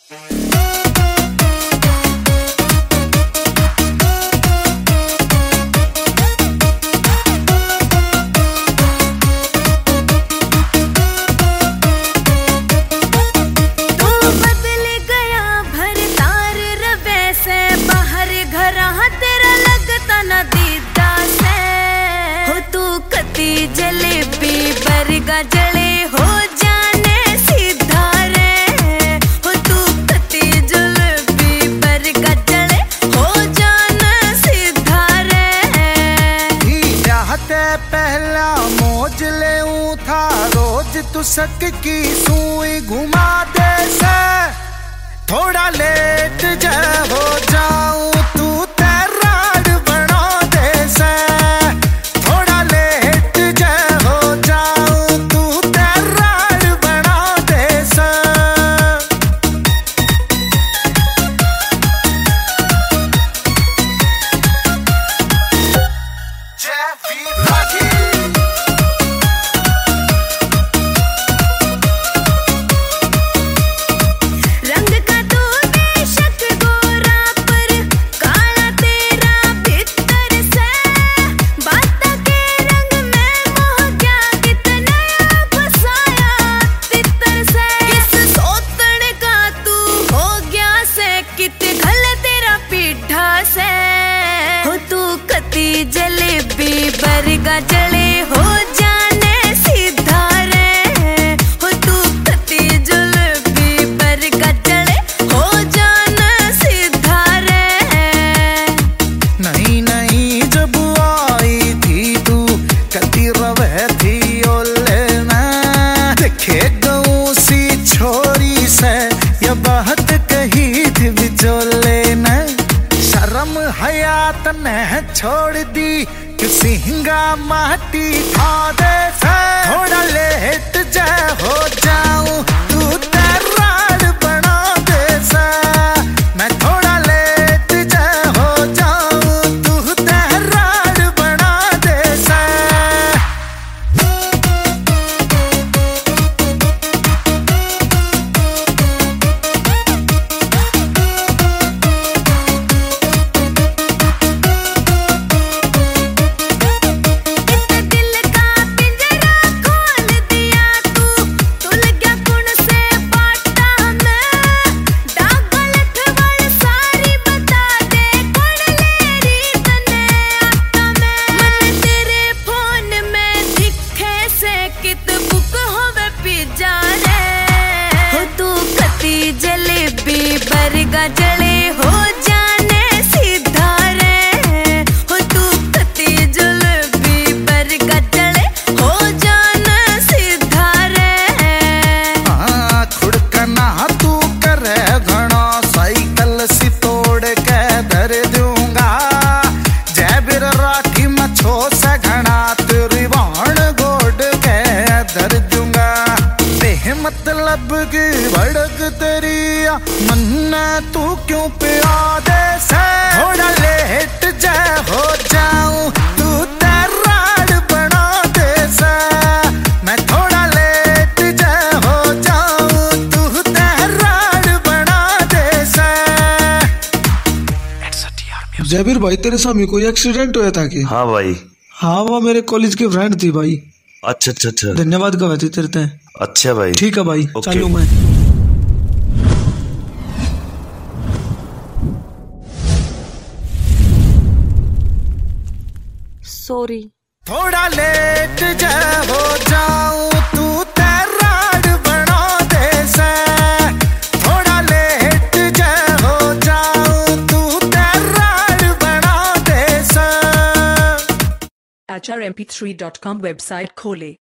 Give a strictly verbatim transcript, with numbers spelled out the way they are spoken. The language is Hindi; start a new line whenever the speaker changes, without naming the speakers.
जलेबी बरगा जले हो जाने सीधा रे, हो तू कती जलेबी बरगा जले हो जाने सीधा रे।
चाहते पहला मौज ले था रोज तू सक की सुई घुमा दे से, थोड़ा लेट जा हो जाऊं तू तेराड़ बना दे से, जलेबी बरगा जले हो जाने सीधा रे, हो तू कती जलेबी बरगा जले हो जाने सीधा रे। नहीं नहीं जब आई थी तू कती रवे थी ओले में, देखे गऊ सी छोरी से ये बात कही थी बिचोले ने, शर्म हयात ने छोड़ दी किसी हिंगा माटी खा दे से, थोड़ा लेट जा हो जाऊं तू तेराड़ बना दे से, मैं थोड़ा लेट जा हो जाऊं तू तेराड़ बना दे से।
जलेबी बरगा जले हो जाने सीधा रे, हो तू कती जलेबी बरगा जले हो जाने सीधा रे।
हाँ खुड़कना तू करे घना साइकिल सी तोड़ के धर दूंगा, जैबिर राठी मछो से घना तेरी वाण गोड के धर दूंगा, मतलब की भड़क तेरी मन्ना तू क्यों पिया दे से, थोड़ा लेट जा हो जाऊं तू तेराड़ बना दे से, मैं थोड़ा लेट जा हो जाऊं तू तेराड़ बना दे से।
जबीर भाई तेरे सामने कोई एक्सीडेंट हुआ था कि?
हाँ भाई।
हाँ वो मेरे कॉलेज की फ्रेंड थी भाई।
अच्छा अच्छा अच्छा
धन्यवाद कहा थी तेरे ते।
अच्छा भाई
ठीक है भाई चलो मैं।
सॉरी
थोड़ा लेट जा हो जाऊं तू तेराड़ बना दे से, थोड़ा लेट जा हो जाऊं तू तेराड़ बना दे से।
H R M P three dot com website खोले।